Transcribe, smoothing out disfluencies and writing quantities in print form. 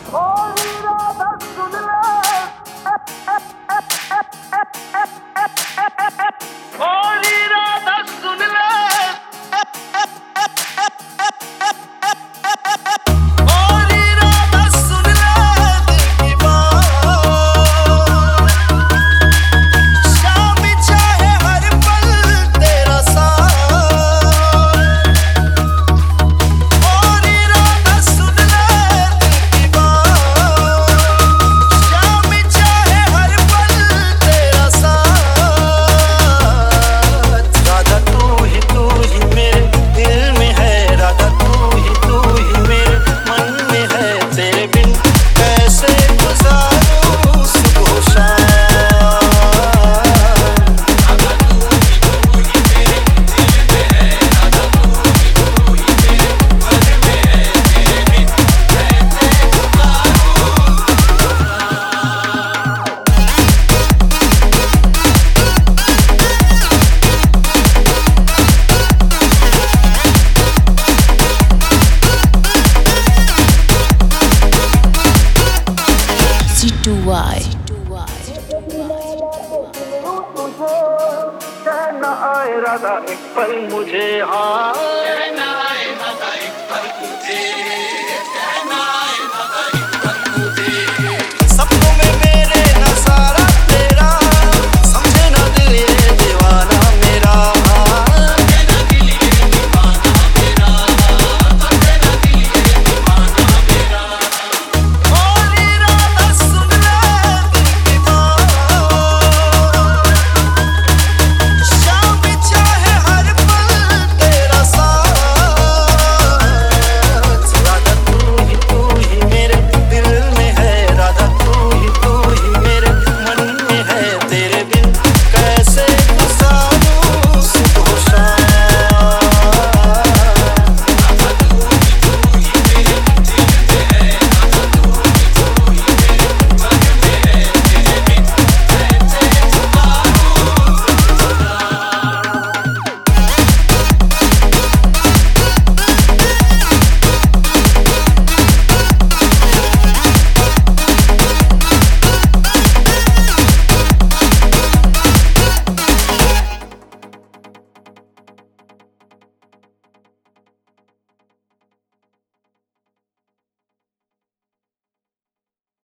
थोड़ी रात सुन ले, थोड़ी रात सुन ले, थोड़ी रात सुन ले दिल की बात। शाम चाहे हर पल तेरा साथ, थोड़ी रात सुन ले दिल की बात। शाम चाहे हर पल तेरा साथ। राधा तू ही मेरे दिल में है, राधा तू ही मेरे मन में है। तेरे बिन कैसे गुजारूं सुबह शाम। C2Y कहना आए राधा एक पल मुझे, हाँ